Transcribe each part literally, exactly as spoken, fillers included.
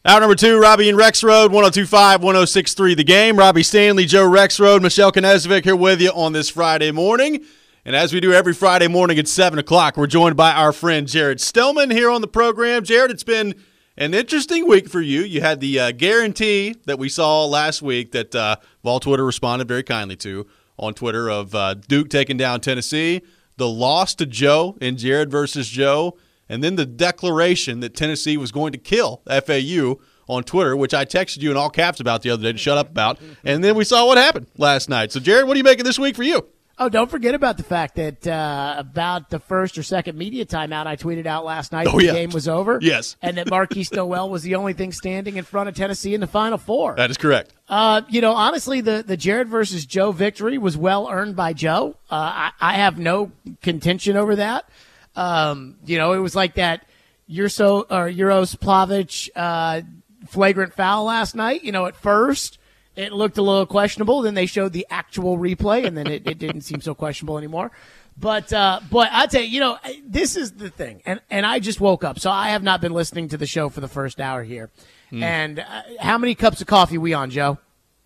Hour number two, Robbie and Rexrode, one oh two point five, one oh six point three The Game. Robbie Stanley, Joe Rexrode, Michelle Knezvik here with you on this Friday morning. And as we do every Friday morning at seven o'clock, we're joined by our friend Jared Stillman here on the program. Jared, it's been an interesting week for you. You had the uh, guarantee that we saw last week that uh, Vol Twitter responded very kindly to on Twitter of uh, Duke taking down Tennessee, the loss to Joe in Jared versus Joe, and then the declaration that Tennessee was going to kill F A U on Twitter, which I texted you in all caps about the other day to shut up about. And then we saw what happened last night. So, Jared, what are you making this week for you? Oh, don't forget about the fact that uh, about the first or second media timeout I tweeted out last night, oh, the yeah. game was over. Yes. And that Marquise Noel was the only thing standing in front of Tennessee in the Final Four. That is correct. Uh, you know, honestly, the, the Jared versus Joe victory was well earned by Joe. Uh, I, I have no contention over that. Um, you know, it was like that Urso, or Uros Plavic uh, flagrant foul last night. You know, at first it looked a little questionable. Then they showed the actual replay, and then it, it didn't seem so questionable anymore. But, uh, but I tell you, you know, this is the thing. And, and I just woke up, so I have not been listening to the show for the first hour here. Mm. And uh, how many cups of coffee we on, Joe?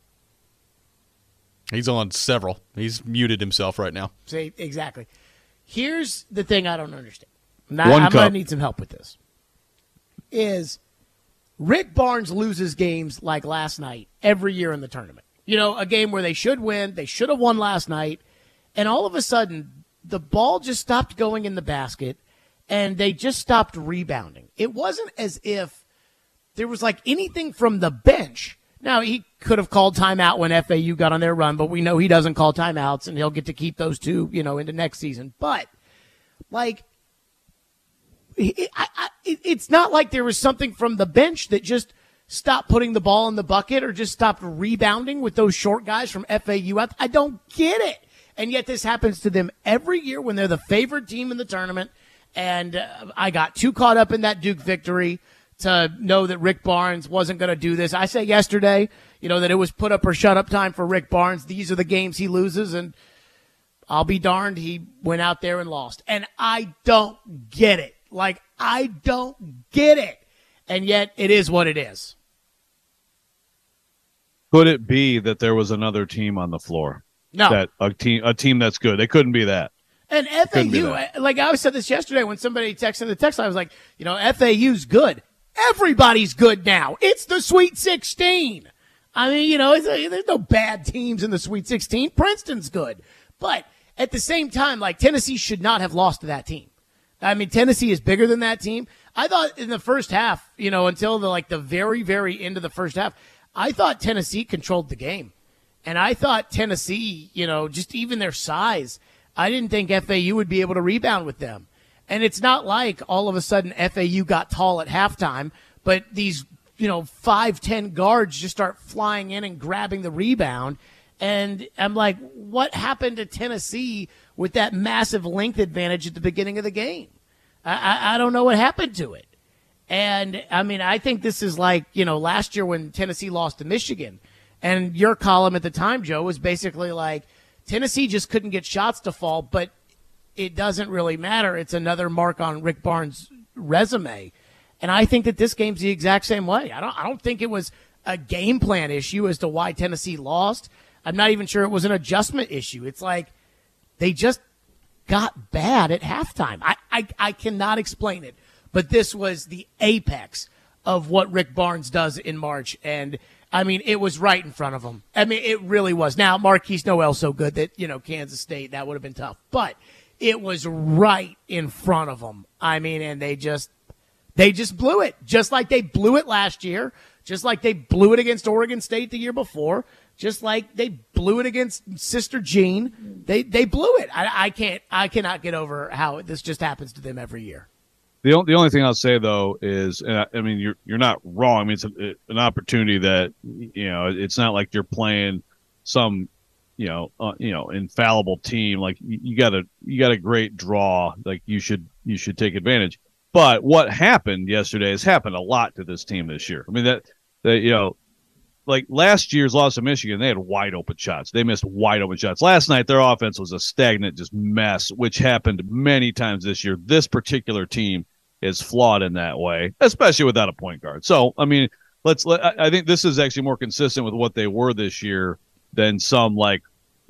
He's on several. He's muted himself right now. See, exactly. Here's the thing I don't understand. Now, One I'm cup. going to need some help with this. Is Rick Barnes loses games like last night every year in the tournament. You know, a game where they should win, they should have won last night, and all of a sudden the ball just stopped going in the basket and they just stopped rebounding. It wasn't as if there was like anything from the bench. Now, he could have called timeout when F A U got on their run, but we know he doesn't call timeouts, and he'll get to keep those two, you know, into next season. But, like, it, I, I, it, it's not like there was something from the bench that just stopped putting the ball in the bucket or just stopped rebounding with those short guys from F A U. I, I don't get it. And yet this happens to them every year when they're the favored team in the tournament. And uh, I got too caught up in that Duke victory to know that Rick Barnes wasn't going to do this. I said yesterday, you know, that it was put up or shut up time for Rick Barnes. These are the games he loses, and I'll be darned he went out there and lost. And I don't get it. Like, I don't get it. And yet it is what it is. Could it be that there was another team on the floor? No. That a team a team that's good. It couldn't be that. And F A U, like I said this yesterday when somebody texted the text, I was like, you know, F A U's good. Everybody's good now. It's the Sweet sixteen. I mean, you know, it's a, there's no bad teams in the Sweet sixteen. Princeton's good. But at the same time, like, Tennessee should not have lost to that team. I mean, Tennessee is bigger than that team. I thought in the first half, you know, until the, like, the very, very end of the first half, I thought Tennessee controlled the game. And I thought Tennessee, you know, just even their size, I didn't think F A U would be able to rebound with them. And it's not like all of a sudden F A U got tall at halftime, but these, you know, five ten guards just start flying in and grabbing the rebound. And I'm like, what happened to Tennessee with that massive length advantage at the beginning of the game? I, I, I don't know what happened to it. And, I mean, I think this is like, you know, last year when Tennessee lost to Michigan. And your column at the time, Joe, was basically like, Tennessee just couldn't get shots to fall, but it doesn't really matter. It's another mark on Rick Barnes' resume. And I think that this game's the exact same way. I don't I don't think it was a game plan issue as to why Tennessee lost. I'm not even sure it was an adjustment issue. It's like they just got bad at halftime. I, I, I cannot explain it. But this was the apex of what Rick Barnes does in March. And, I mean, it was right in front of him. I mean, it really was. Now, Marquise Noel so good that, you know, Kansas State, that would have been tough. But it was right in front of them. I mean, and they just they just blew it. Just like they blew it last year. Just like they blew it against Oregon State the year before. Just like they blew it against Sister Jean. They they blew it. I, I can't I cannot get over how this just happens to them every year. The only, the only thing I'll say, though, is, and I, I mean, you're you're not wrong. I mean, it's a, an opportunity that, you know, it's not like you're playing some, you know, uh, you know, infallible team. Like, you, you got a you got a great draw. Like, you should you should take advantage. But what happened yesterday has happened a lot to this team this year. I mean, that that you know, like last year's loss to Michigan, they had wide open shots. They missed wide open shots. Last night, their offense was a stagnant just mess, which happened many times this year. This particular team is flawed in that way, especially without a point guard. So, I mean, let's let, I think this is actually more consistent with what they were this year than some like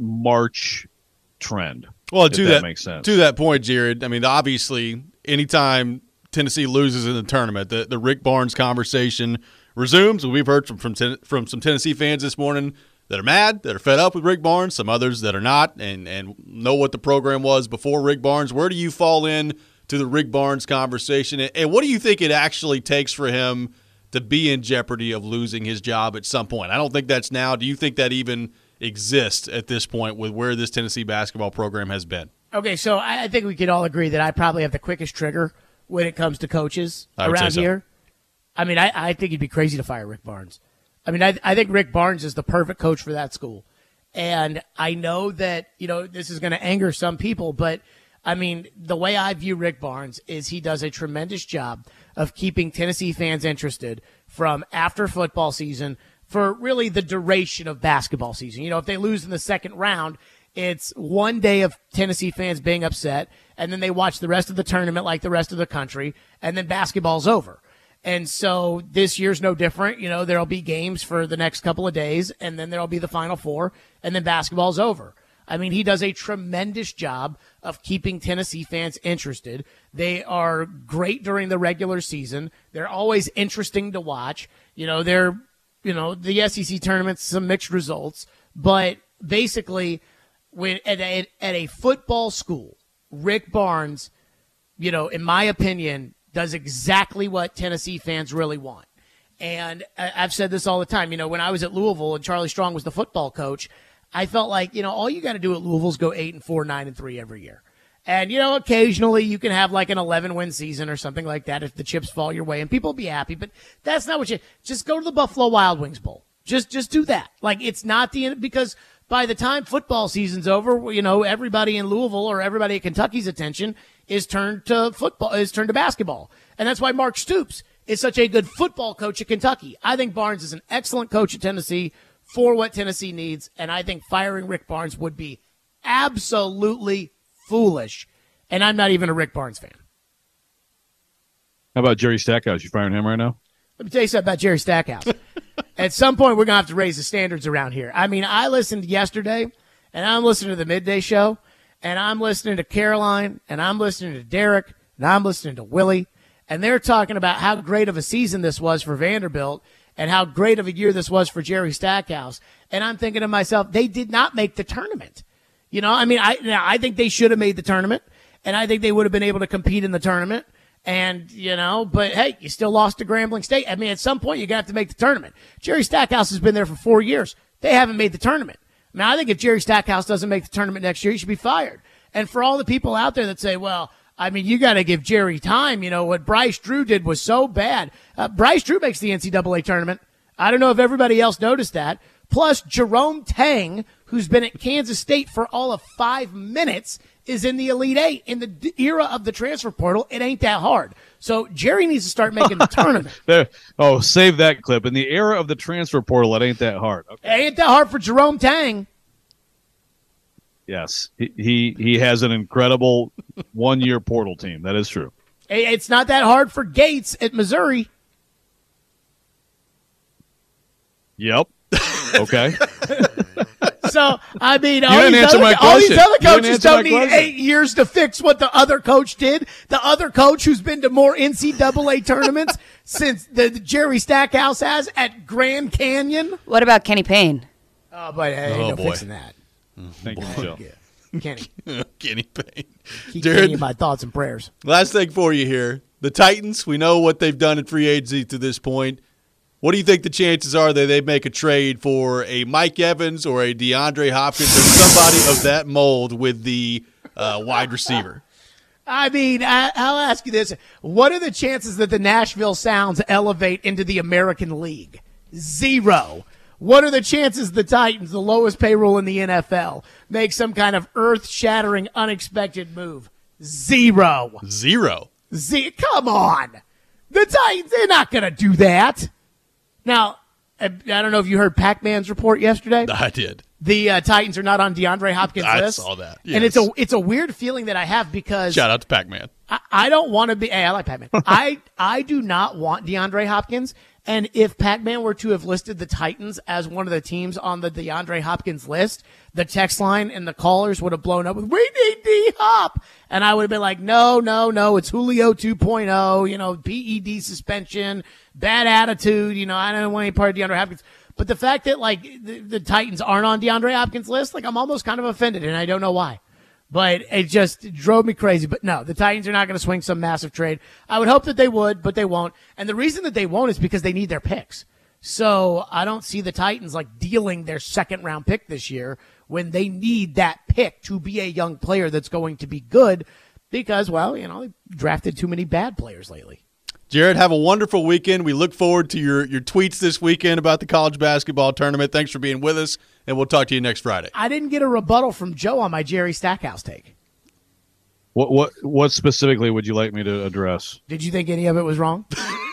March trend. Well, to that, that makes sense. To that point, Jared, I mean, obviously, anytime Tennessee loses in the tournament, the, the Rick Barnes conversation resumes. We've heard from from, ten, from some Tennessee fans this morning that are mad, that are fed up with Rick Barnes, some others that are not, and, and know what the program was before Rick Barnes. Where do you fall in to the Rick Barnes conversation, and, and what do you think it actually takes for him to be in jeopardy of losing his job at some point? I don't think that's now. Do you think that even exists at this point with where this Tennessee basketball program has been? Okay, so I think we can all agree that I probably have the quickest trigger when it comes to coaches around so. here. I mean, I, I think you'd be crazy to fire Rick Barnes. I mean, I, I think Rick Barnes is the perfect coach for that school. And I know that, you know, this is going to anger some people, but, I mean, the way I view Rick Barnes is he does a tremendous job of keeping Tennessee fans interested from after football season for really the duration of basketball season. You know, if they lose in the second round, it's one day of Tennessee fans being upset, and then they watch the rest of the tournament like the rest of the country, and then basketball's over. And so this year's no different. You know, there'll be games for the next couple of days, and then there'll be the Final Four, and then basketball's over. I mean, he does a tremendous job of keeping Tennessee fans interested. They are great during the regular season. They're always interesting to watch. You know, they're, you know, the S E C tournament's some mixed results, but basically when at a, at a football school, Rick Barnes, you know, in my opinion, does exactly what Tennessee fans really want. And I've said this all the time. You know, when I was at Louisville and Charlie Strong was the football coach, I felt like, you know, all you got to do at Louisville is go eight and four, nine and three every year. And, you know, occasionally you can have like an eleven win season or something like that if the chips fall your way and people will be happy. But that's not what you, just go to the Buffalo Wild Wings Bowl. Just, just do that. Like, it's not the, because by the time football season's over, you know, everybody in Louisville or everybody at Kentucky's attention is turned to football, is turned to basketball. And that's why Mark Stoops is such a good football coach at Kentucky. I think Barnes is an excellent coach at Tennessee for what Tennessee needs. And I think firing Rick Barnes would be absolutely foolish. And I'm not even a Rick Barnes fan. How about Jerry Stackhouse? You firing him right now? Let me tell you something about Jerry Stackhouse. At some point, we're going to have to raise the standards around here. I mean, I listened yesterday, and I'm listening to the Midday Show, and I'm listening to Caroline, and I'm listening to Derek, and I'm listening to Willie, and they're talking about how great of a season this was for Vanderbilt and how great of a year this was for Jerry Stackhouse. And I'm thinking to myself, they did not make the tournament. You know, I mean, I I think they should have made the tournament, and I think they would have been able to compete in the tournament. And, you know, but hey, you still lost to Grambling State. I mean, at some point, you're going to have to make the tournament. Jerry Stackhouse has been there for four years. They haven't made the tournament. I mean, I think if Jerry Stackhouse doesn't make the tournament next year, he should be fired. And for all the people out there that say, well, I mean, you got to give Jerry time. You know, what Bryce Drew did was so bad. Uh, Bryce Drew makes the N C double A tournament. I don't know if everybody else noticed that. Plus, Jerome Tang, who's been at Kansas State for all of five minutes, is in the Elite Eight. In the era of the transfer portal, it ain't that hard. So Jerry needs to start making the tournament. There, oh, save that clip. In the era of the transfer portal, it ain't that hard. Okay. It ain't that hard for Jerome Tang. Yes, he he, he has an incredible one-year portal team. That is true. It's not that hard for Gates at Missouri. Yep. Okay. So, I mean, all didn't these, answer other, my all these question. other You didn't coaches answer don't my need question. eight years to fix what the other coach did. The other coach who's been to more N C double A tournaments since the, the Jerry Stackhouse has at Grand Canyon. What about Kenny Payne? Oh, but hey, Oh, no boy. fixing that. Thank you, Michelle. Yeah. Kenny, Kenny Payne. keep Jared, Kenny in my thoughts and prayers. last thing for you here. The Titans, we know what they've done in free agency to this point. What do you think the chances are that they make a trade for a Mike Evans or a DeAndre Hopkins or somebody of that mold with the uh, wide receiver? I mean, I, I'll ask you this. What are the chances that the Nashville Sounds elevate into the American League? Zero. What are the chances the Titans, the lowest payroll in the N F L, make some kind of earth-shattering, unexpected move? Zero. Zero. Z- Come on. The Titans, they're not going to do that. Now, I I don't know if you heard Pac-Man's report yesterday. I did. the uh, Titans are not on DeAndre Hopkins' I list. saw that. And Yes. it's a it's a weird feeling that I have because Shout out to Pac-Man. I, I don't want to be. Hey, I like Pac-Man. I I do not want DeAndre Hopkins. And if Pac-Man were to have listed the Titans as one of the teams on the DeAndre Hopkins list, the text line and the callers would have blown up with, we need D-Hop. And I would have been like, no, no, no, it's Julio two point oh, you know, P E D suspension, bad attitude, you know, I don't want any part of DeAndre Hopkins. But the fact that, like, the, the Titans aren't on DeAndre Hopkins' list, like, I'm almost kind of offended, and I don't know why. But it just drove me crazy. But no, the Titans are not going to swing some massive trade. I would hope that they would, but they won't. And the reason that they won't is because they need their picks. So I don't see the Titans like dealing their second round pick this year when they need that pick to be a young player that's going to be good because, well, you know, they drafted too many bad players lately. Jared, have a wonderful weekend. We look forward to your, your tweets this weekend about the college basketball tournament. Thanks for being with us, and we'll talk to you next Friday. I didn't get a rebuttal from Joe on my Jerry Stackhouse take. What what what specifically would you like me to address? Did you think any of it was wrong?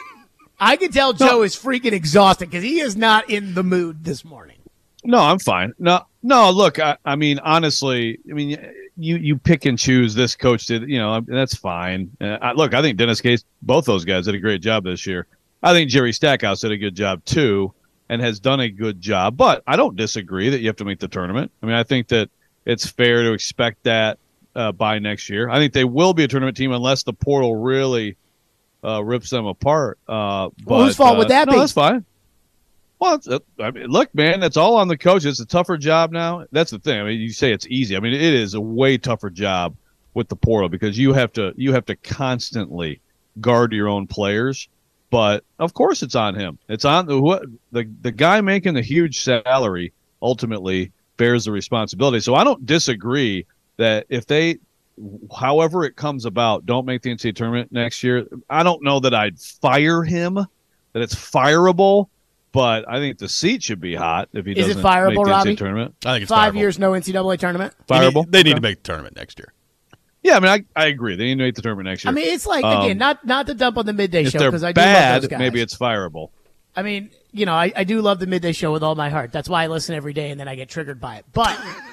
I can tell Joe is freaking exhausted because he is not in the mood this morning. No, I'm fine. No, no. Look, I, I mean, honestly, I mean, you you pick and choose. This coach did, you know, that's fine. Uh, I, look, I think Dennis Gates, both those guys did a great job this year. I think Jerry Stackhouse did a good job too, and has done a good job. But I don't disagree that you have to make the tournament. I mean, I think that it's fair to expect that uh, by next year. I think they will be a tournament team unless the portal really uh, rips them apart. Uh, but, well, whose fault uh, would that no, be? That's fine. Well, it's, uh, I mean, look, man, that's all on the coach. It's a tougher job now. That's the thing. I mean, you say it's easy. I mean, it is a way tougher job with the portal because you have to you have to constantly guard your own players. But of course, it's on him. It's on the the the guy making the huge salary ultimately bears the responsibility. So I don't disagree that if they, however it comes about, don't make the N C double A tournament next year. I don't know that I'd fire him, that it's fireable. But I think the seat should be hot if he Is it doesn't fireable, make the N C double A Robbie? tournament. I think it's Five fireable. years, no N C double A tournament. They need, Fireable? they need Okay. to make the tournament next year. Yeah, I mean, I, I agree. They need to make the tournament next year. I mean, it's like, Um, again, not not to dump on the midday if show they're because I do love bad, those guys. maybe it's fireable. I mean, you know, I, I do love the midday show with all my heart. That's why I listen every day and then I get triggered by it. But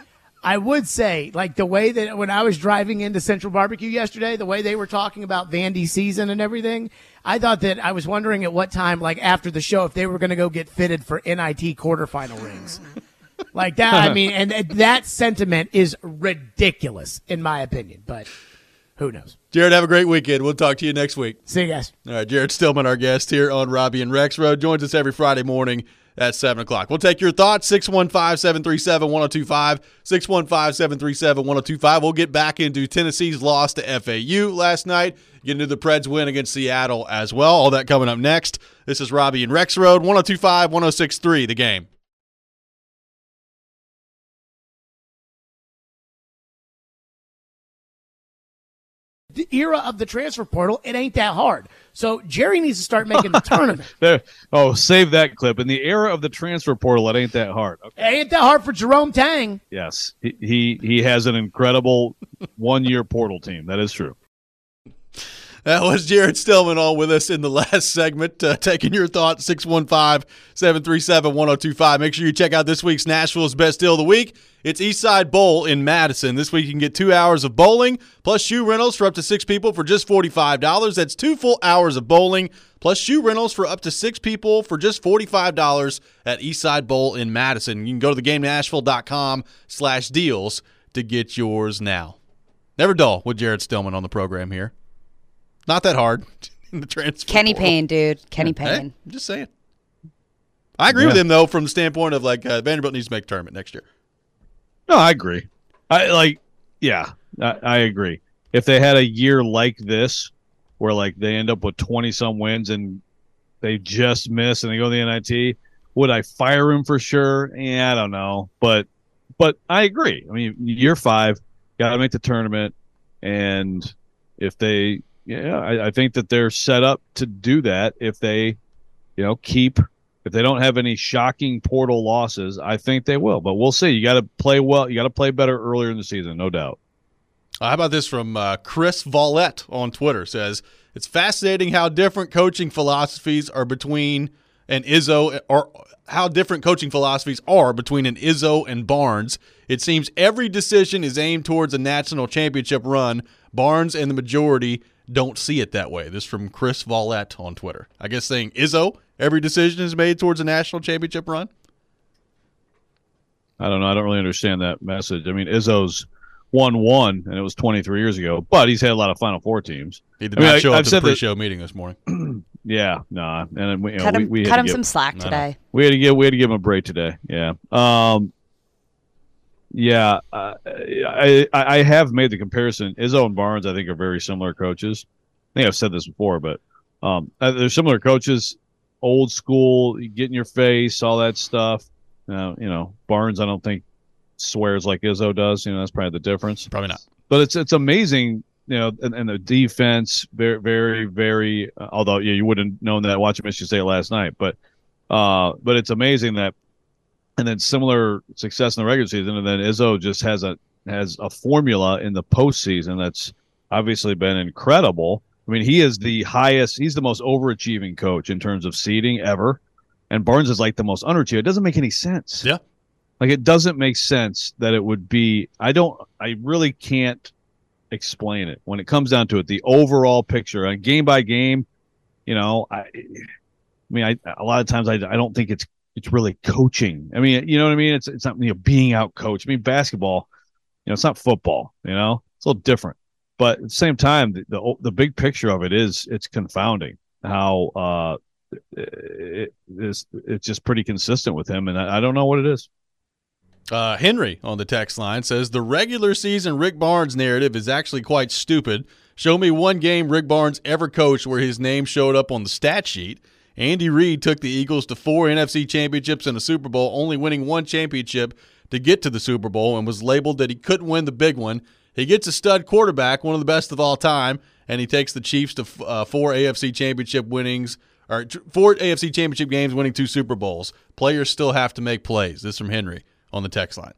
I would say, like, the way that when I was driving into Central Barbecue yesterday, the way they were talking about Vandy season and everything, I thought that I was wondering at what time, like, after the show, if they were going to go get fitted for N I T quarterfinal rings. Like that, I mean, and that sentiment is ridiculous, in my opinion. But who knows? Jared, have a great weekend. We'll talk to you next week. See you guys. All right, Jared Stillman, our guest here on Robbie and Rex Road, joins us every Friday morning at seven o'clock. We'll take your thoughts, six one five, seven three seven, one oh two five, six one five, seven three seven, one oh two five. We'll get back into Tennessee's loss to F A U last night, get into the Preds win against Seattle as well. All that coming up next. This is Robbie and Rex Road, one oh two five, one oh six three, The Game. The era of the transfer portal, it ain't that hard. So Jerry needs to start making the tournament. There, oh, save that clip. In the era of the transfer portal, it ain't that hard. Okay. It ain't that hard for Jerome Tang. Yes, he, he he has an incredible one-year portal team. That is true. That was Jared Stillman on with us in the last segment, uh, taking your thoughts, six one five, seven three seven, one oh two five. Make sure you check out this week's Nashville's Best Deal of the Week. It's Eastside Bowl in Madison. This week you can get two hours of bowling plus shoe rentals for up to six people for just forty-five dollars. That's two full hours of bowling plus shoe rentals for up to six people for just forty-five dollars at Eastside Bowl in Madison. You can go to theGameNashville.com slash deals to get yours now. Never dull with Jared Stillman on the program here. Not that hard in the transfer Kenny portal. Payne, dude. Kenny Hey, Payne. I'm just saying. I agree Yeah. with him, though, from the standpoint of, like, uh, Vanderbilt needs to make a tournament next year. No, I agree. I like, yeah, I, I agree. If they had a year like this, where like they end up with twenty some wins and they just miss and they go to the N I T, would I fire him for sure? Yeah, I don't know, but but I agree. I mean, year five, got to make the tournament, and if they, yeah, I, I think that they're set up to do that. If they, you know, keep. If they don't have any shocking portal losses, I think they will. But we'll see. You got to play well. You got to play better earlier in the season, no doubt. Uh, how about this from uh, Chris Vallette on Twitter? Says, it's fascinating how different coaching philosophies are between and Izzo, or how different coaching philosophies are between an Izzo and Barnes. It seems every decision is aimed towards a national championship run. Barnes and the majority don't see it that way. This from Chris Vaulette on Twitter. I guess saying Izzo, every decision is made towards a national championship run. I don't know. I don't really understand that message. I mean, Izzo's won one, and it was twenty-three years ago, but he's had a lot of Final Four teams. He did I mean, not I- show I've up to the said that- pre-show meeting this morning. Yeah, nah. And we, you know, Cut we, him, we had cut to him give, some slack No, no. today. we had to give we had to give him a break today. Yeah. Um. Yeah, uh, I I I have made the comparison. Izzo and Barnes, I think, are very similar coaches. I think I've said this before, but um, uh, they're similar coaches. Old school, you get in your face, all that stuff. Uh, you know, Barnes, I don't think swears like Izzo does. You know, that's probably the difference. Probably not. But it's it's amazing, you know, and, and the defense very very very. Uh, although yeah, you wouldn't have known that watching Michigan State last night, but uh, but it's amazing that, and then similar success in the regular season, and then Izzo just has a has a formula in the postseason that's obviously been incredible. I mean, he is the highest, he's the most overachieving coach in terms of seeding ever, and Barnes is like the most underachieving. It doesn't make any sense. Yeah. Like, it doesn't make sense that it would be. I don't. I really can't explain it when it comes down to it. The overall picture, on game by game, you know. I, I mean, I a lot of times I, I don't think it's it's really coaching. I mean, you know what I mean? It's it's not, you know, being out coached. I mean, basketball, you know, it's not football. You know, it's a little different. But at the same time, the the, the big picture of it is it's confounding how uh it is. It's just pretty consistent with him, and I, I don't know what it is. Uh, Henry on the text line says the regular season Rick Barnes narrative is actually quite stupid. Show me one game Rick Barnes ever coached where his name showed up on the stat sheet. Andy Reid took the Eagles to four N F C championships and a Super Bowl, only winning one championship to get to the Super Bowl, and was labeled that he couldn't win the big one. He gets a stud quarterback, one of the best of all time, and he takes the Chiefs to uh, four A F C championship winnings, or four A F C championship games, winning two Super Bowls. Players still have to make plays. This is from Henry on the text line.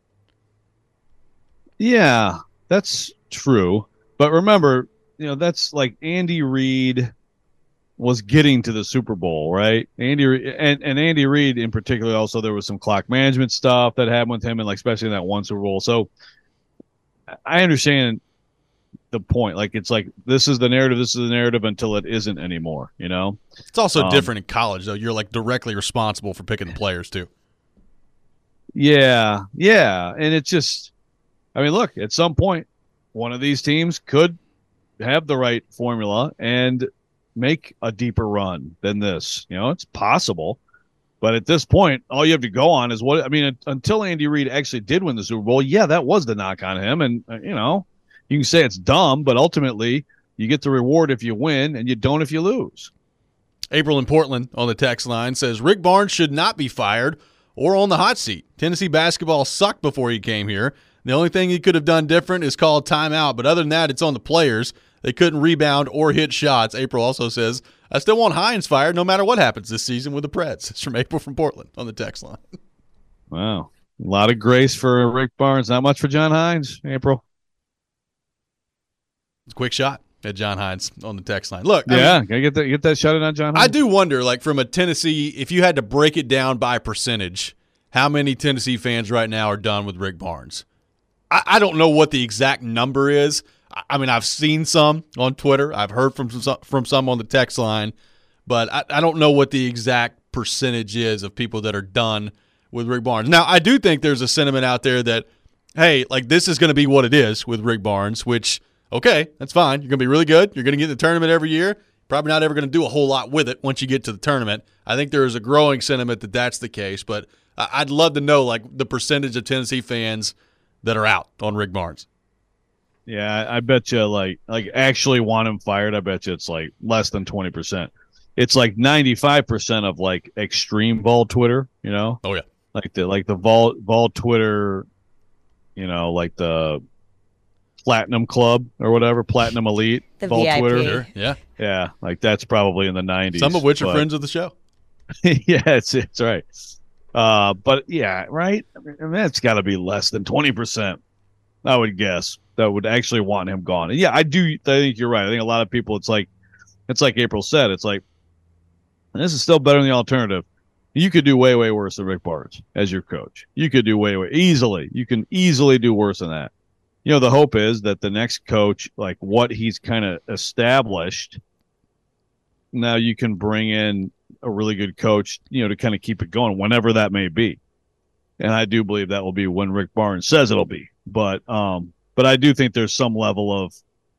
Yeah, that's true. But remember, you know, that's like Andy Reid was getting to the Super Bowl, right? Andy Re- and, and Andy Reid in particular, also there was some clock management stuff that happened with him, and like especially in that one Super Bowl. So I understand the point. Like, it's like, this is the narrative, this is the narrative until it isn't anymore, you know? It's also Um, different in college, though. You're like directly responsible for picking the players, too. Yeah, yeah. And it's just, I mean, look, at some point, one of these teams could have the right formula and make a deeper run than this. You know, it's possible. But at this point, all you have to go on is what, I mean, until Andy Reid actually did win the Super Bowl, yeah, that was the knock on him. And, uh, you know, you can say it's dumb, but ultimately you get the reward if you win and you don't if you lose. April in Portland on the text line says Rick Barnes should not be fired or on the hot seat. Tennessee basketball sucked before he came here. The only thing he could have done different is call timeout, but other than that, it's on the players. They couldn't rebound or hit shots. April also says, I still want Hines fired no matter what happens this season with the Preds. It's from April from Portland on the text line. Wow. A lot of grace for Rick Barnes. Not much for John Hines, April. It's a quick shot at John Hines on the text line. Look, I Yeah, mean, can I get that, get that shot in on John Hines? I do wonder, like, from a Tennessee, if you had to break it down by percentage, how many Tennessee fans right now are done with Rick Barnes? I, I don't know what the exact number is. I, I mean, I've seen some on Twitter. I've heard from some, from some on the text line, but I, I don't know what the exact percentage is of people that are done with Rick Barnes. Now, I do think there's a sentiment out there that, hey, like, this is going to be what it is with Rick Barnes, which, okay, that's fine. You're going to be really good. You're going to get in the tournament every year. Probably not ever going to do a whole lot with it once you get to the tournament. I think there is a growing sentiment that that's the case, but I'd love to know, like, the percentage of Tennessee fans that are out on Rick Barnes. Yeah, I bet you, like, like actually want him fired, I bet you it's, like, less than twenty percent. It's, like, ninety-five percent of, like, extreme Vol Twitter, you know? Oh, yeah. Like the like the Vol, Vol Twitter, you know, like the Platinum Club or whatever, Platinum Elite, The Vol V I P. Twitter. Sure. Yeah. Yeah, like that's probably in the nineties. Some of which are but- friends of the show. yeah, it's it's right. Uh, but yeah, right. I mean, that's got to be less than twenty percent. I would guess that would actually want him gone. And yeah, I do. I think you're right. I think a lot of people. It's like, it's like April said. It's like, this is still better than the alternative. You could do way, way worse than Rick Barnes as your coach. You could do way, way easily. You can easily do worse than that. You know, the hope is that the next coach, like what he's kind of established, now you can bring in a really good coach, you know, to kind of keep it going whenever that may be. And I do believe that will be when Rick Barnes says it'll be. But, um, but I do think there's some level of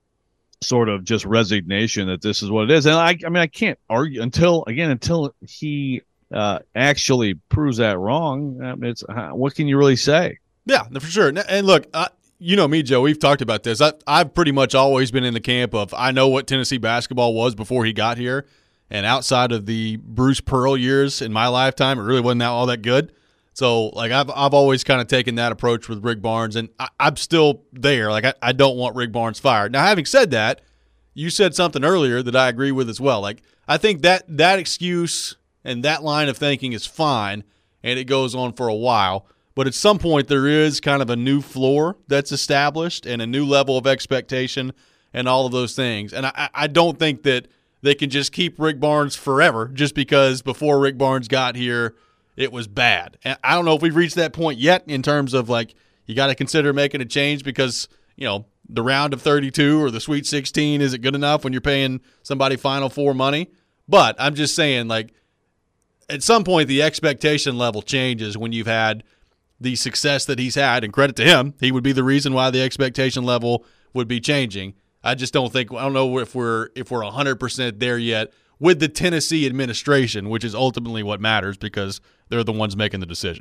sort of just resignation that this is what it is. And I, I mean, I can't argue until, again, until he uh, actually proves that wrong. I mean, it's, uh, what can you really say? Yeah, for sure. And look, I, you know me, Joe, we've talked about this. I, I've pretty much always been in the camp of I know what Tennessee basketball was before he got here. And outside of the Bruce Pearl years in my lifetime, it really wasn't that, all that good. So, like, I've I've always kind of taken that approach with Rick Barnes, and I, I'm still there. Like, I, I don't want Rick Barnes fired. Now, having said that, you said something earlier that I agree with as well. Like, I think that that excuse and that line of thinking is fine, and it goes on for a while. But at some point, there is kind of a new floor that's established and a new level of expectation and all of those things. And I, I don't think that they can just keep Rick Barnes forever just because before Rick Barnes got here, it was bad. And I don't know if we've reached that point yet in terms of, like, you got to consider making a change because, you know, the round of thirty-two or the Sweet sixteen isn't good enough when you're paying somebody Final Four money. But I'm just saying, like, at some point the expectation level changes when you've had the success that he's had, and credit to him, he would be the reason why the expectation level would be changing. I just don't think, I don't know if we're if we're one hundred percent there yet with the Tennessee administration, which is ultimately what matters because they're the ones making the decision.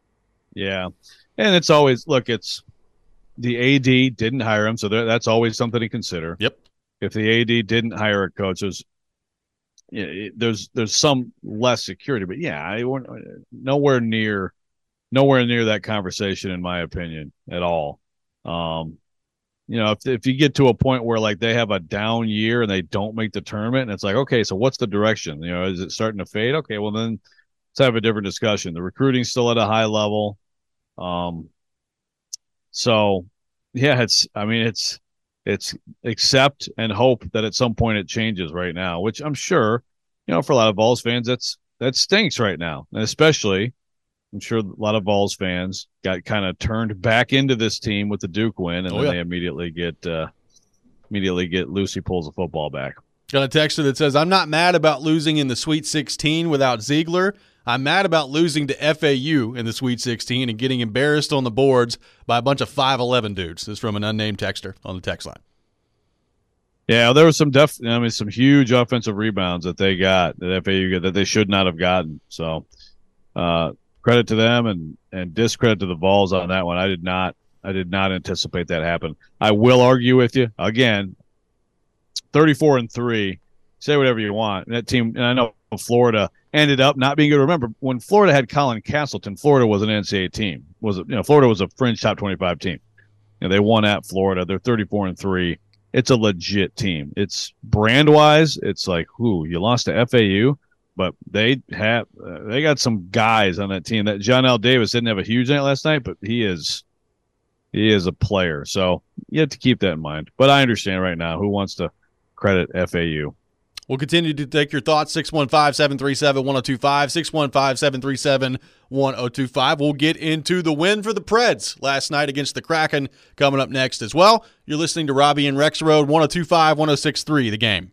Yeah. And it's always, look, it's the A D didn't hire him, so that's always something to consider. Yep. If the A D didn't hire a coach, there's you know, there's there's some less security, but yeah, I weren't nowhere near nowhere near that conversation in my opinion at all. Um, you know, if if you get to a point where like they have a down year and they don't make the tournament, and it's like, okay, so what's the direction? You know, is it starting to fade? Okay, well then let's have a different discussion. The recruiting's still at a high level. Um, so yeah, it's I mean it's it's accept and hope that at some point it changes right now, which I'm sure, you know, for a lot of Vols fans, that's that stinks right now. And especially I'm sure a lot of Vols fans got kind of turned back into this team with the Duke win, and oh, then yeah. they immediately get uh, immediately get Lucy pulls the football back. Got a texter that says, I'm not mad about losing in the Sweet sixteen without Ziegler. I'm mad about losing to F A U in the Sweet sixteen and getting embarrassed on the boards by a bunch of five eleven dudes. This is from an unnamed texter on the text line. Yeah, there was some def- I mean, some huge offensive rebounds that they got, that F A U got, that they should not have gotten. So, uh, credit to them and, and discredit to the Vols on that one. I did not I did not anticipate that happen. I will argue with you again. thirty-four and three. Say whatever you want. And that team, and I know Florida ended up not being good. Remember, when Florida had Colin Castleton, Florida was an N C double A team. Was you know Florida was a fringe top twenty-five team. You know, they won at Florida. They're thirty-four and three. It's a legit team. It's brand wise. It's like, who you lost to F A U, but they have uh, they got some guys on that team. That John L. Davis didn't have a huge night last night, but he is he is a player. So you have to keep that in mind. But I understand right now who wants to credit F A U. We'll continue to take your thoughts, six one five, seven three seven, one oh two five, six one five, seven three seven, one oh two five. We'll get into the win for the Preds last night against the Kraken coming up next as well. You're listening to Robbie and Rex Road, one oh two five, one oh six three, The Game.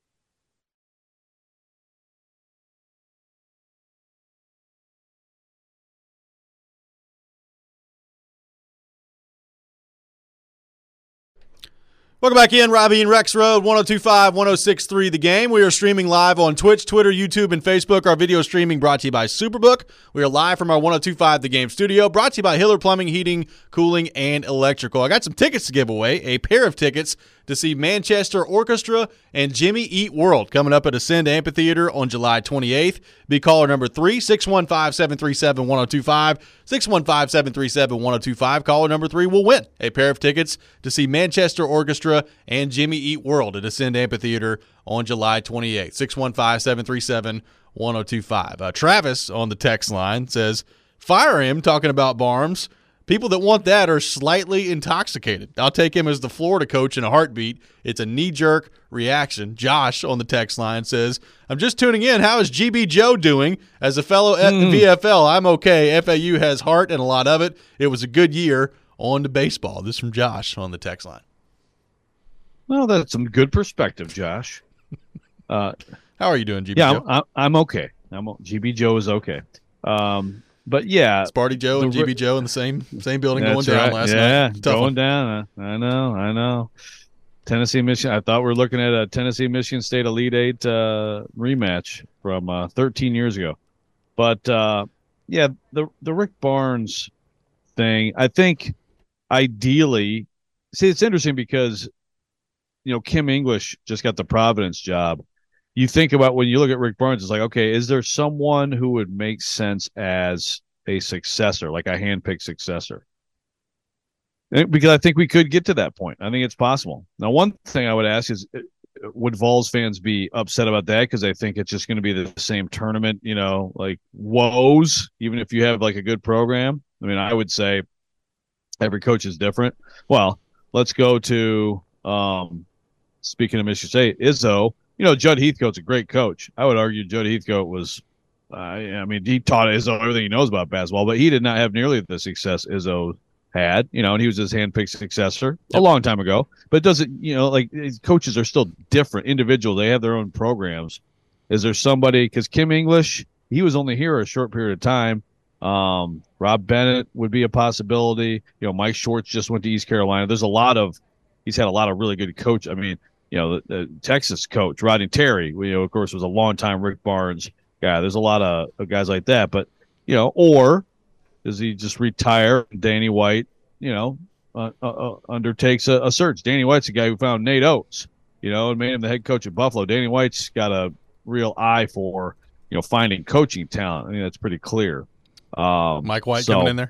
Welcome back in, Robbie and Rex Road, one oh two five, one oh six three, The Game. We are streaming live on Twitch, Twitter, YouTube, and Facebook. Our video streaming brought to you by Superbook. We are live from our one oh two five The Game studio, brought to you by Hiller Plumbing, Heating, Cooling, and Electrical. I got some tickets to give away, a pair of tickets to see Manchester Orchestra and Jimmy Eat World coming up at Ascend Amphitheater on July twenty-eighth. Be caller number three, six one five, seven three seven, one oh two five, six one five, seven three seven, one oh two five. Caller number three will win a pair of tickets to see Manchester Orchestra and Jimmy Eat World at Ascend Amphitheater on July twenty-eighth. six one five, seven three seven, one oh two five. Uh, Travis on the text line says, fire him, talking about Barnes. People that want that are slightly intoxicated. I'll take him as the Florida coach in a heartbeat. It's a knee-jerk reaction. Josh on the text line says, I'm just tuning in. How is G B Joe doing? As a fellow at the V F L, I'm okay. F A U has heart and a lot of it. It was a good year. On to baseball. This is from Josh on the text line. Well, that's some good perspective, Josh. Uh, How are you doing, G B yeah, Joe? I'm, I'm okay. I'm, G B Joe is okay. Um, But yeah, Sparty Joe and G B Joe in the same same building going that's down right. last yeah, night. Tough going one. down. I, I know, I know. Tennessee, Michigan. I thought we were looking at a Tennessee, Michigan State Elite Eight uh, rematch from uh, thirteen years ago. But uh, yeah, the the Rick Barnes thing. I think ideally, see, it's interesting because you know Kim English just got the Providence job. You think about when you look at Rick Barnes, it's like, okay, is there someone who would make sense as a successor, like a handpicked successor? Because I think we could get to that point. I think it's possible. Now, one thing I would ask is, would Vols fans be upset about that? Because I think it's just going to be the same tournament, you know, like woes, even if you have like a good program. I mean, I would say every coach is different. Well, let's go to, um, speaking of Michigan State, Izzo. You know, Judd Heathcote's a great coach. I would argue Judd Heathcote was, uh, I mean, he taught Izzo everything he knows about basketball, but he did not have nearly the success Izzo had, you know, and he was his handpicked successor a long time ago. But it doesn't, you know, like coaches are still different individuals. They have their own programs. Is there somebody, because Kim English, he was only here a short period of time. Um, Rob Bennett would be a possibility. You know, Mike Schwartz just went to East Carolina. There's a lot of, he's had a lot of really good coach. I mean, you know, the, the Texas coach, Rodney Terry, you know, of course, was a longtime Rick Barnes guy. There's a lot of, of guys like that. But, you know, or does he just retire? Danny White, you know, uh, uh, undertakes a, a search. Danny White's the guy who found Nate Oates, you know, and made him the head coach at Buffalo. Danny White's got a real eye for, you know, finding coaching talent. I mean, that's pretty clear. Um, Mike White so, coming in there?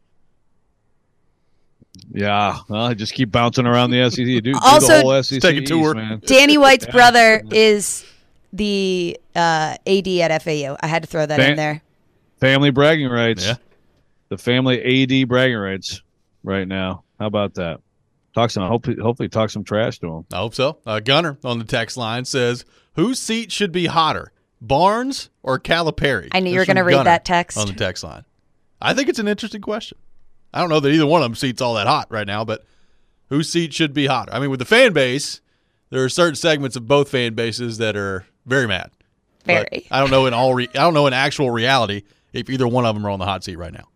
Yeah, well, I just keep bouncing around the S E C. Do, do Also, the whole S E C take a tour. East, man. Danny White's brother is the uh, A D at F A U. I had to throw that Fam- in there. Family bragging rights. Yeah. The family A D bragging rights right now. How about that? Talk some. Hopefully, hopefully, talk some trash to him. I hope so. Uh, Gunner on the text line says, whose seat should be hotter, Barnes or Calipari? I knew you were This from going to read Gunner that text. on the text line. I think it's an interesting question. I don't know that either one of them seats all that hot right now, but whose seat should be hotter? I mean, with the fan base, there are certain segments of both fan bases that are very mad. Very. But I don't know in all. Re- I don't know in actual reality if either one of them are on the hot seat right now.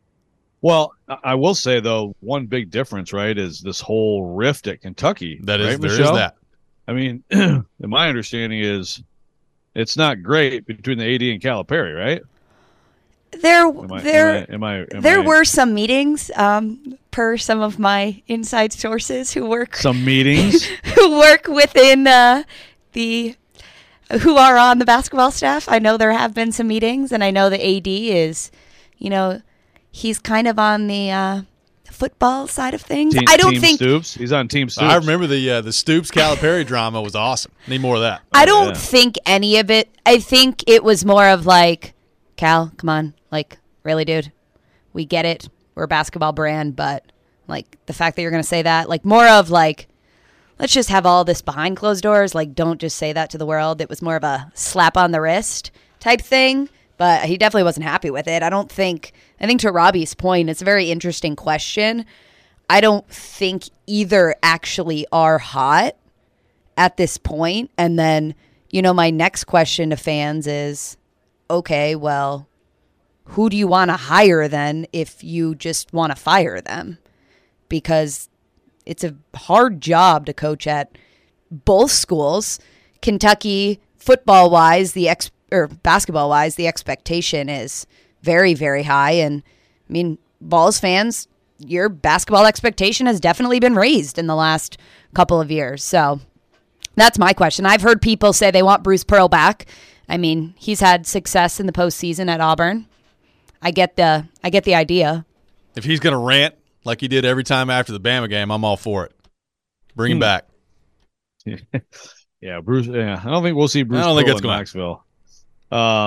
Well, I will say though, one big difference, right, is this whole rift at Kentucky. That is right, there is Michelle? that. I mean, my understanding is it's not great between the A D and Calipari, right? There, Am I, there, am I, am I, am there I, were some meetings, um, per some of my inside sources who work some meetings. who work within uh, the who are on the basketball staff. I know there have been some meetings, and I know the A D is, you know, he's kind of on the uh, football side of things. Team, I don't team think Stoops. He's on Team Stoops. I remember the uh, the Stoops Calipari drama was awesome. Need more of that. I don't yeah. think any of it. I think it was more of like, Cal, come on, like, really, dude, we get it. We're a basketball brand, but like the fact that you're going to say that, like, more of like, let's just have all this behind closed doors. Like, don't just say that to the world. It was more of a slap on the wrist type thing, but he definitely wasn't happy with it. I don't think, I think to Robbie's point, it's a very interesting question. I don't think either actually are hot at this point. And then, you know, my next question to fans is, okay, well, who do you want to hire then if you just want to fire them? Because it's a hard job to coach at both schools. Kentucky, football-wise, the ex or basketball-wise, the expectation is very, very high. And, I mean, Vols fans, your basketball expectation has definitely been raised in the last couple of years. So that's my question. I've heard people say they want Bruce Pearl back. I mean, he's had success in the postseason at Auburn. I get the I get the idea. If he's going to rant like he did every time after the Bama game, I'm all for it. Bring him Hmm. back. Yeah, Bruce. Yeah, I don't think we'll see Bruce I don't think Pearl it's in going- Knoxville. Um,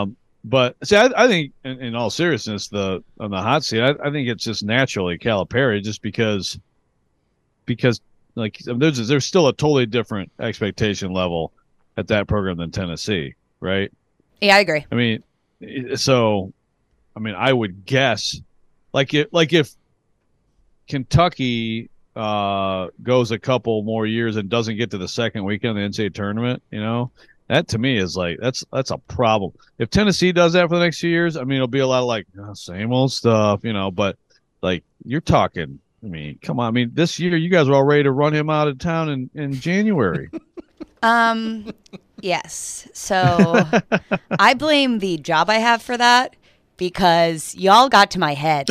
but see, I, I think in, in all seriousness, the on the hot seat, I, I think it's just naturally Calipari, just because because like there's there's still a totally different expectation level at that program than Tennessee, right? Yeah, I agree. I mean, so I mean, I would guess like it like if Kentucky uh, goes a couple more years and doesn't get to the second weekend of the N C double A tournament, you know, that to me is like that's that's a problem. If Tennessee does that for the next few years, I mean, it'll be a lot of like oh, same old stuff, you know. But like you're talking, I mean, come on. I mean, this year you guys are all ready to run him out of town in in January. Um, yes. So I blame the job I have for that because y'all got to my head.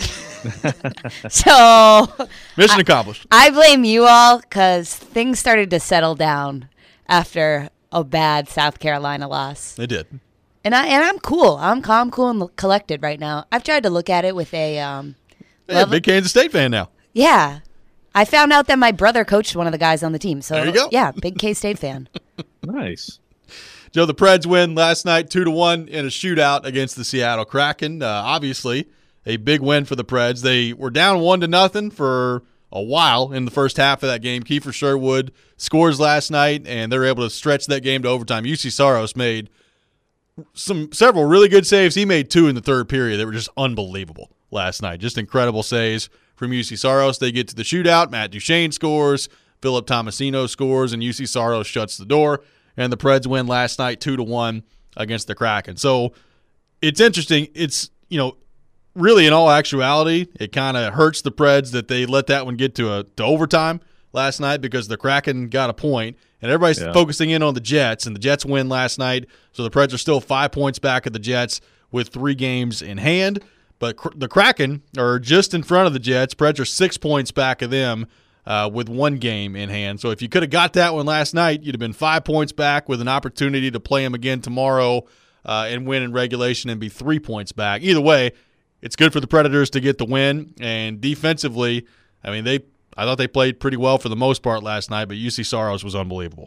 So mission I, accomplished. I blame you all because things started to settle down after a bad South Carolina loss. They did. And I and I'm cool. I'm calm, cool, and collected right now. I've tried to look at it with a um. Hey, level- big Kansas State fan now. Yeah. I found out that my brother coached one of the guys on the team. So There you go. Yeah, big K-State fan. Nice. Joe, the Preds win last night two to one in a shootout against the Seattle Kraken. Uh, obviously, a big win for the Preds. They were down one to nothing for a while in the first half of that game. Kiefer Sherwood scores last night, and they're able to stretch that game to overtime. U C Saros made some several really good saves. He made two in the third period that were just unbelievable last night. Just incredible saves from U C Saros. They get to the shootout. Matt Duchene scores. Philip Tomasino scores, and U C Saros shuts the door. And the Preds win last night two to one against the Kraken. So it's interesting. It's, you know, really in all actuality, it kind of hurts the Preds that they let that one get to a to overtime last night because the Kraken got a point, and everybody's Yeah. focusing in on the Jets, and the Jets win last night. So the Preds are still five points back of the Jets with three games in hand. But cr- the Kraken are just in front of the Jets. Preds are six points back of them uh, with one game in hand. So if you could have got that one last night, you'd have been five points back with an opportunity to play them again tomorrow uh, and win in regulation and be three points back. Either way, it's good for the Predators to get the win. And defensively, I mean, they I thought they played pretty well for the most part last night, but U C Saros was unbelievable.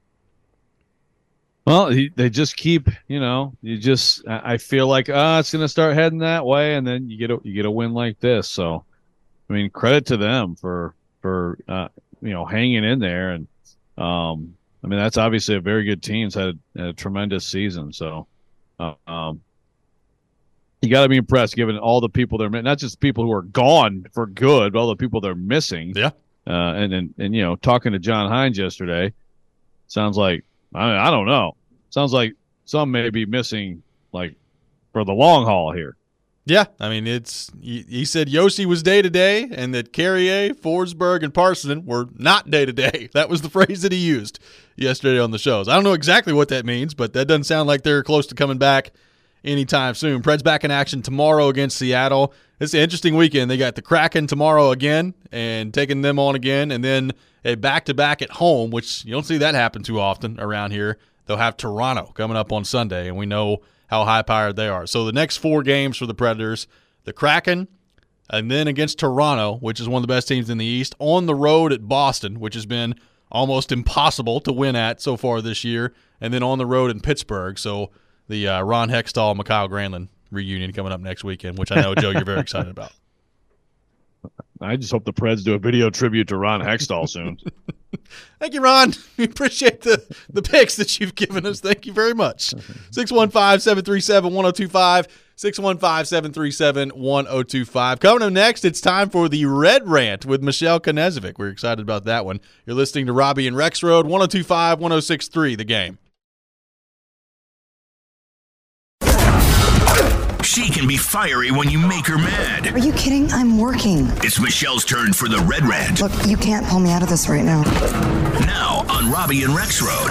Well, he, they just keep, you know, you just, I I feel like, ah, it's going to start heading that way, and then you get a, you get a win like this. So, I mean, credit to them for, for, uh, you know, hanging in there. And, um, I mean, that's obviously a very good team. It's had a, a tremendous season. So, uh, um, you got to be impressed given all the people they're, not just people who are gone for good, but all the people they're missing. Yeah. Uh, and, and, and, you know, talking to John Hines yesterday, sounds like, I mean, I don't know. Sounds like some may be missing, like, for the long haul here. Yeah, I mean, it's he, he said Yossi was day-to-day and that Carrier, Forsberg, and Parson were not day-to-day. That was the phrase that he used yesterday on the shows. I don't know exactly what that means, but that doesn't sound like they're close to coming back anytime soon. Preds back in action tomorrow against Seattle. It's an interesting weekend. They got the Kraken tomorrow again and taking them on again, and then a back-to-back at home, which you don't see that happen too often around here. They'll have Toronto coming up on Sunday, and we know how high-powered they are. So the next four games for the Predators, the Kraken, and then against Toronto, which is one of the best teams in the East, on the road at Boston, which has been almost impossible to win at so far this year, and then on the road in Pittsburgh. So the uh, Ron Hextall, Mikhail Granlund reunion coming up next weekend, which I know, Joe, you're very excited about. I just hope the Preds do a video tribute to Ron Hextall soon. Thank you, Ron. We appreciate the, the picks that you've given us. Thank you very much. six one five, seven three seven, one oh two five, six one five, seven three seven, one oh two five. Coming up next, it's time for the Red Rant with Michelle Knezovic. We're excited about that one. You're listening to Robbie and Rex Road, one oh two five, one oh six three, The Game. She can be fiery when you make her mad. Are you kidding? I'm working. It's Michelle's turn for the Red Rant. Look, you can't pull me out of this right now. Now on Robbie and Rex Road.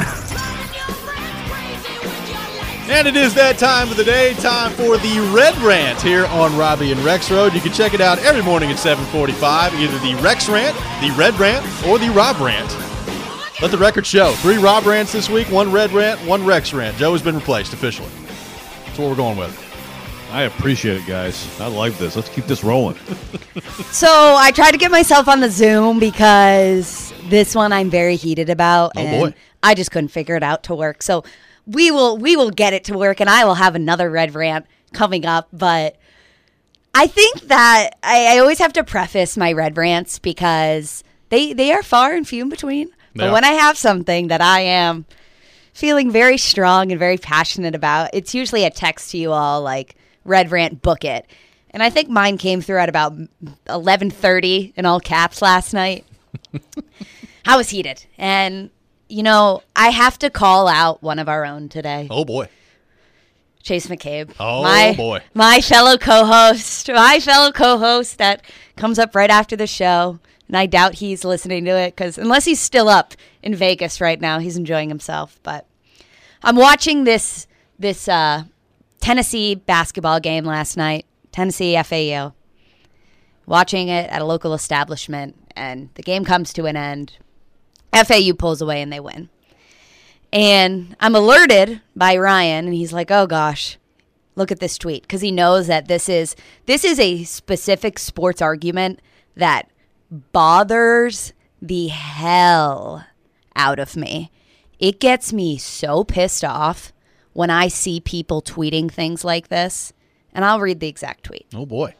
And it is that time of the day, time for the Red Rant here on Robbie and Rex Road. You can check it out every morning at seven forty-five, either the Rex Rant, the Red Rant, or the Rob Rant. Let the record show. Three Rob Rants this week, one Red Rant, one Rex Rant. Joe has been replaced officially. That's what we're going with. I appreciate it, guys. I like this. Let's keep this rolling. So I tried to get myself on the Zoom because this one I'm very heated about, Oh, and boy. I just couldn't figure it out to work. So we will we will get it to work, and I will have another red rant coming up. But I think that I, I always have to preface my red rants because they they are far and few in between. But Yeah. when I have something that I am feeling very strong and very passionate about, it's usually a text to you all like, red rant, book it. And I think mine came through at about eleven thirty in all caps last night. I was heated. And, you know, I have to call out one of our own today. Oh, boy. Chase McCabe. Oh, my, boy. My fellow co-host. My fellow co-host that comes up right after the show. And I doubt he's listening to it because unless he's still up in Vegas right now, he's enjoying himself. But I'm watching this this uh, Tennessee basketball game last night. Tennessee F A U. Watching it at a local establishment. And the game comes to an end. F A U pulls away and they win. And I'm alerted by Ryan, and he's like, oh, gosh, look at this tweet. Because he knows that this is this is a specific sports argument that bothers the hell out of me. It gets me so pissed off when I see people tweeting things like this. And I'll read the exact tweet. Oh, boy.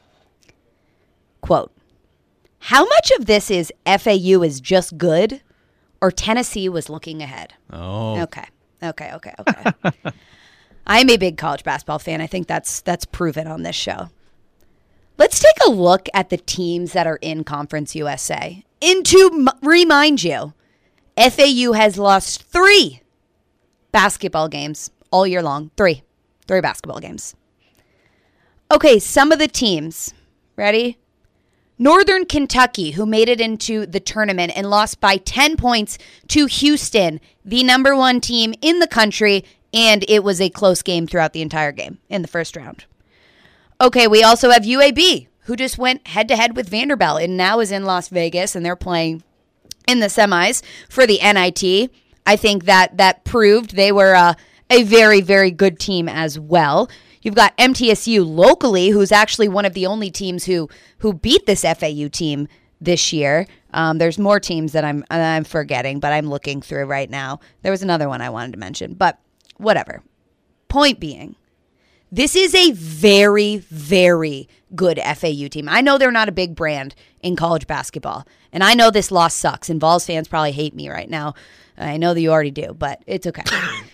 Quote, how much of this is F A U is just good or Tennessee was looking ahead? Oh. Okay. Okay, okay, okay. I'm a big college basketball fan. I think that's that's proven on this show. Let's take a look at the teams that are in Conference U S A. And to m- remind you, F A U has lost three basketball games all year long. Three. Three basketball games. Okay, some of the teams. Ready? Northern Kentucky, who made it into the tournament and lost by ten points to Houston, the number one team in the country, and it was a close game throughout the entire game in the first round. Okay, we also have U A B, who just went head-to-head with Vanderbilt and now is in Las Vegas, and they're playing in the semis for the N I T. I think that that proved they were uh, a very, very good team as well. You've got M T S U locally, who's actually one of the only teams who who beat this F A U team this year. Um, there's more teams that I'm I'm forgetting, but I'm looking through right now. There was another one I wanted to mention, but whatever. Point being, this is a very, very good F A U team. I know they're not a big brand in college basketball, and I know this loss sucks, and Vols fans probably hate me right now. I know that you already do, but it's okay.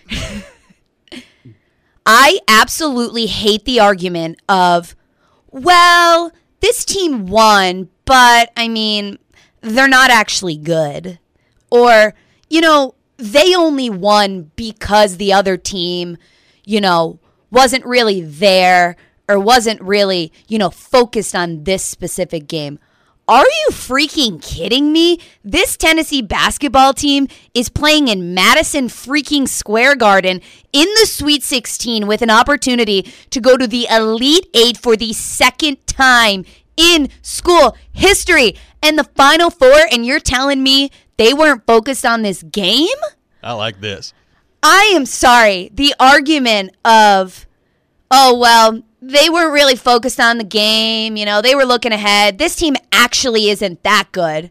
I absolutely hate the argument of, well, this team won, but, I mean, they're not actually good. Or, you know, they only won because the other team, you know, wasn't really there or wasn't really, you know, focused on this specific game. Are you freaking kidding me? This Tennessee basketball team is playing in Madison freaking Square Garden in the Sweet sixteen with an opportunity to go to the Elite Eight for the second time in school history. And the Final Four, and you're telling me they weren't focused on this game? I like this. I am sorry. The argument of, oh, well, they weren't really focused on the game. You know, they were looking ahead. This team actually isn't that good.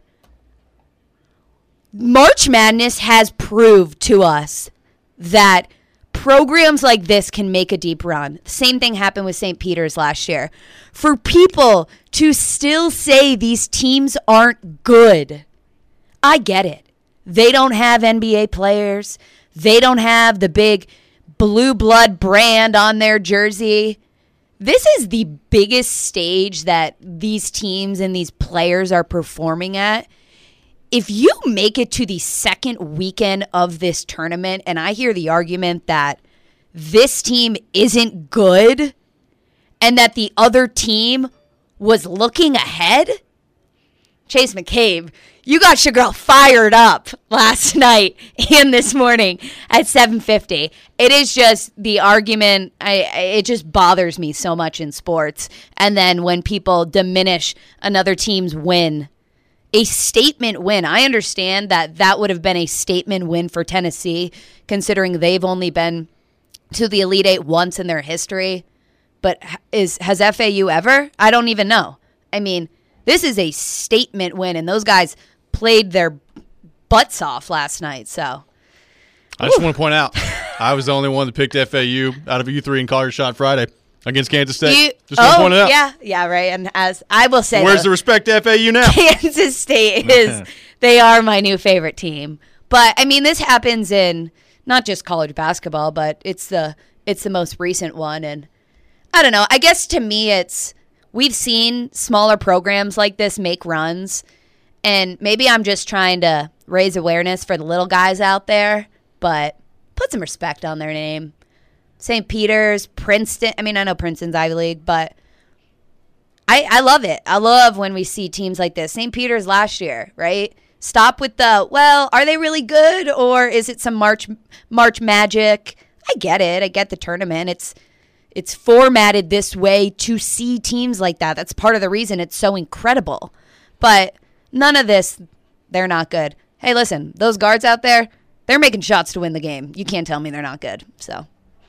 March Madness has proved to us that programs like this can make a deep run. The same thing happened with Saint Peter's last year. For people to still say these teams aren't good, I get it. They don't have N B A players. They don't have the big blue blood brand on their jersey. This is the biggest stage that these teams and these players are performing at. If you make it to the second weekend of this tournament, and I hear the argument that this team isn't good and that the other team was looking ahead, Chase McCabe, you got your girl fired up last night and this morning at seven fifty. It is just the argument. I, I it just bothers me so much in sports. And then when people diminish another team's win, a statement win. I understand that that would have been a statement win for Tennessee, considering they've only been to the Elite Eight once in their history. But is has F A U ever? I don't even know. I mean, this is a statement win, and those guys played their butts off last night. So, I just want to point out, I was the only one that picked F A U out of you three in Call Your Shot Friday against Kansas State. You, Just want to oh, point it out. yeah, yeah, right. And as I will say, Where's though, the respect to F A U now? Kansas State is, they are my new favorite team. But, I mean, this happens in not just college basketball, but it's the it's the most recent one. And I don't know. I guess to me it's, we've seen smaller programs like this make runs. And maybe I'm just trying to raise awareness for the little guys out there. But put some respect on their name. Saint Peter's, Princeton. I mean, I know Princeton's Ivy League, but I, I love it. I love when we see teams like this. Saint Peter's last year, right? Stop with the, well, are they really good or is it some March March magic? I get it. I get the tournament. It's it's formatted this way to see teams like that. That's part of the reason it's so incredible. But none of this, they're not good. Hey, listen, those guards out there, they're making shots to win the game. You can't tell me they're not good. So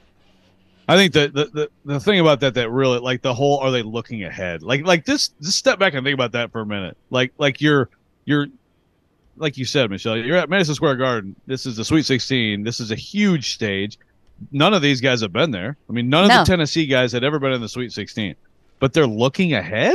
I think the, the the the thing about that that really, like, the whole, are they looking ahead? Like like this just step back and think about that for a minute. Like like you're you're like you said, Michelle, you're at Madison Square Garden. This is the Sweet sixteen. This is a huge stage. None of these guys have been there. I mean, none of No. the Tennessee guys had ever been in the Sweet sixteen. But they're looking ahead?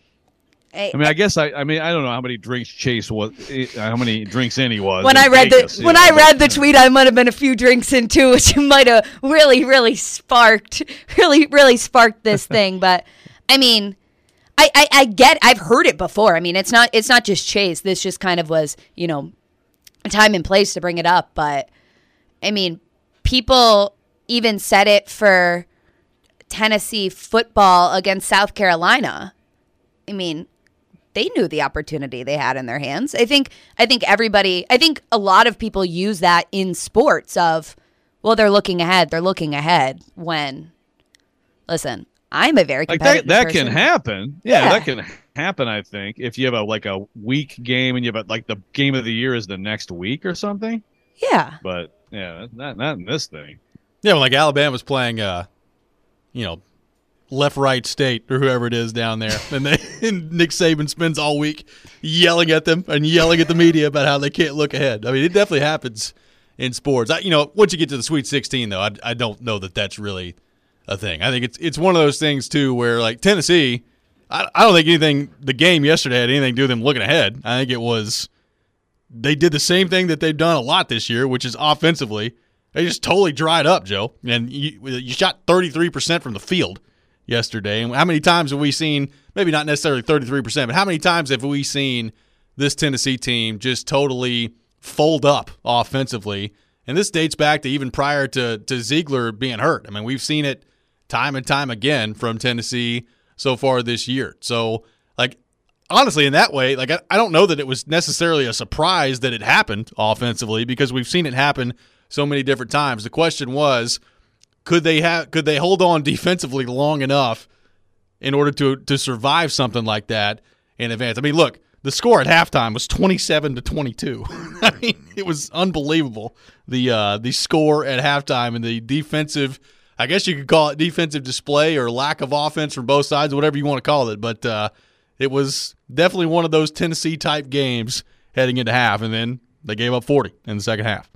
hey, I mean, I guess I I mean, I don't know how many drinks Chase was, how many drinks in he was. when in I read Vegas, the you when know, I but, read the you know. tweet, I might have been a few drinks in too, which might have really, really sparked, really, really sparked this thing. But I mean, I, I, I get, I've heard it before. I mean, it's not, it's not just Chase. This just kind of was, you know, a time and place to bring it up. But I mean, people even said it for Tennessee football against South Carolina. I mean, they knew the opportunity they had in their hands. I think I think everybody, I think a lot of people use that in sports of, well, they're looking ahead. They're looking ahead when, listen, I'm a very Like competitive that, that can person. happen. Yeah, Yeah. that can happen, I think. If you have a like a week game and you have a, like the game of the year is the next week or something. Yeah. But yeah, not not in this thing. Yeah, well, like Alabama's playing, uh, you know, left, right state or whoever it is down there, and they and Nick Saban spends all week yelling at them and yelling at the media about how they can't look ahead. I mean, it definitely happens in sports. I, you know, once you get to the Sweet sixteen, though, I, I don't know that that's really a thing. I think it's it's one of those things too where like Tennessee, I, I don't think anything the game yesterday had anything to do with them looking ahead. I think it was they did the same thing that they've done a lot this year, which is offensively. They just totally dried up, Joe. And you, you shot thirty-three percent from the field yesterday. And how many times have we seen, maybe not necessarily thirty-three percent, but how many times have we seen this Tennessee team just totally fold up offensively? And this dates back to even prior to, to Ziegler being hurt. I mean, we've seen it time and time again from Tennessee so far this year. So, like, honestly, in that way, like I, I don't know that it was necessarily a surprise that it happened offensively because we've seen it happen so many different times. The question was, could they have could they hold on defensively long enough in order to to survive something like that in advance? I mean, look, the score at halftime was twenty-seven to twenty-two. I mean, it was unbelievable. The uh, the score at halftime and the defensive, I guess you could call it defensive display or lack of offense from both sides, whatever you want to call it. But uh, it was definitely one of those Tennessee type games heading into half, and then they gave up forty in the second half.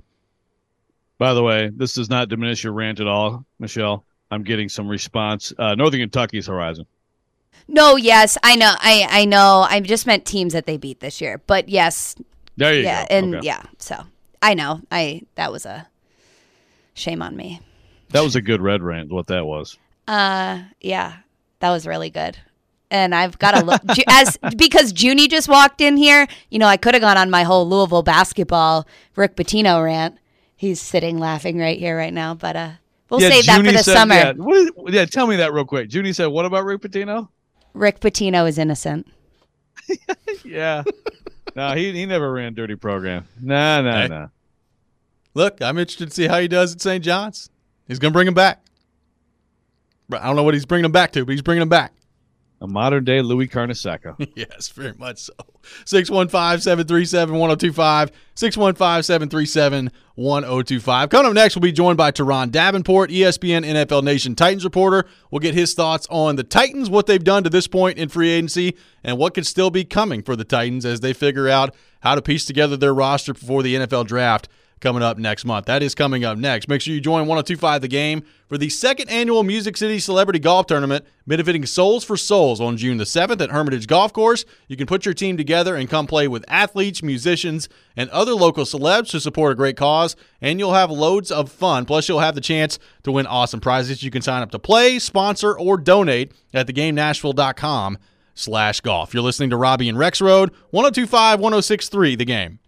By the way, this does not diminish your rant at all, Michelle. I'm getting some response. Uh, Northern Kentucky's Horizon. No, yes, I know. I, I know. I just meant teams that they beat this year. But yes, There you yeah, go. and Okay. yeah, so I know. I that was a shame on me. That was a good red rant, what that was. Uh, yeah, that was really good. And I've got to look Ju- as because Junie just walked in here. You know, I could have gone on my whole Louisville basketball Rick Pitino rant. He's sitting laughing right here, right now. But uh, we'll Yeah, save that Junie for the said- summer. Yeah, what is- yeah, tell me that real quick. Junie said, what about Rick Pitino? Rick Pitino is innocent. Yeah. No, he he never ran a dirty program. Nah, nah, Hey. nah. Look, I'm interested to see how he does at Saint John's. He's going to bring him back. But I don't know what he's bringing him back to, but he's bringing him back. A modern day Louis Carnesecca. Yes, very much so. six one five, seven three seven, one oh two five, six one five, seven three seven, one oh two five. Coming up next, we'll be joined by Teron Davenport, E S P N N F L Nation Titans reporter. We'll get his thoughts on the Titans, what they've done to this point in free agency, and what could still be coming for the Titans as they figure out how to piece together their roster before the N F L draft coming up next month. That is coming up next. Make sure you join one oh two point five The Game for the second annual Music City Celebrity Golf Tournament, benefiting Souls for Souls on June the seventh at Hermitage Golf Course. You can put your team together and come play with athletes, musicians, and other local celebs to support a great cause, and you'll have loads of fun. Plus, you'll have the chance to win awesome prizes. You can sign up to play, sponsor, or donate at the game nashville dot com slash golf. You're listening to Robbie and Rex Road, one oh two point five, one oh six point three The Game.